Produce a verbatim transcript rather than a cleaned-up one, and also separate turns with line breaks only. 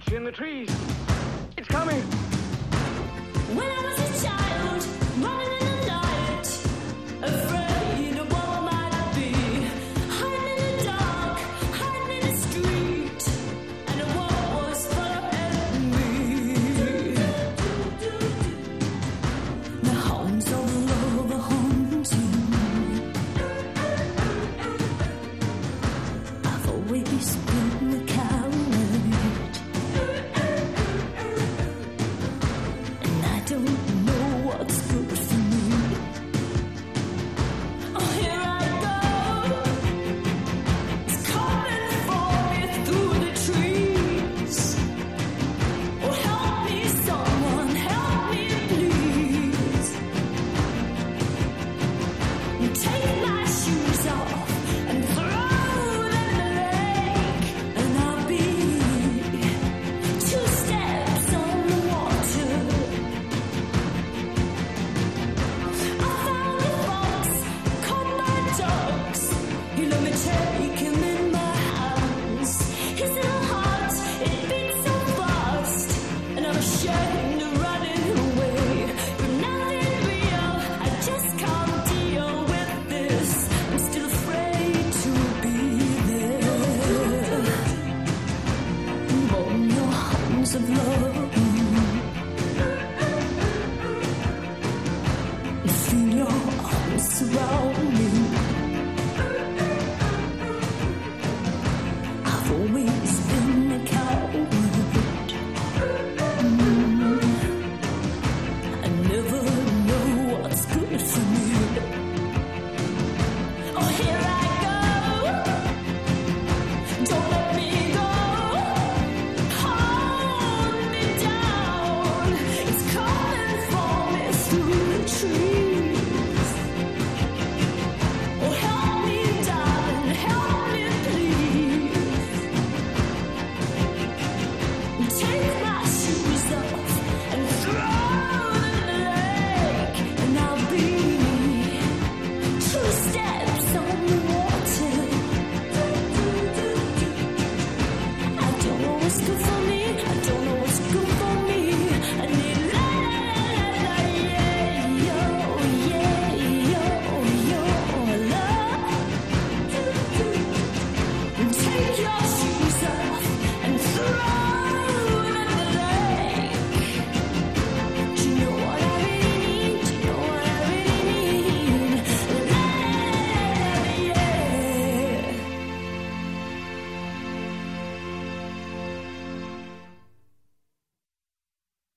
in the trees. It's coming.
When I was a child, running in the night, afraid of what I might be, hiding in the dark, hiding in the street, and the world was following me. The hounds of love are haunting. I've always been the coward. Don't know what's good for me. Oh, here I go. It's coming for me through the trees. Oh, help me, someone, help me, please. Take my shoes off and throw them in the lake, and I'll be two steps on the water. You let me take him in my hands. His little heart, it beats so fast, and I'm ashamed of running away. But nothing real, I just can't deal with this. I'm still afraid to be there. More your arms of love. Feel your arms surround me. Always been a coward. Mm. I never know what's good for me. Oh, here I go. Don't let me go. Hold me down. It's coming for me through the trees. Oh, help me, darling, help me, please. Take my shoes off and throw them in the lake, and I'll be two steps on the water. I don't know what's good for me. I don't know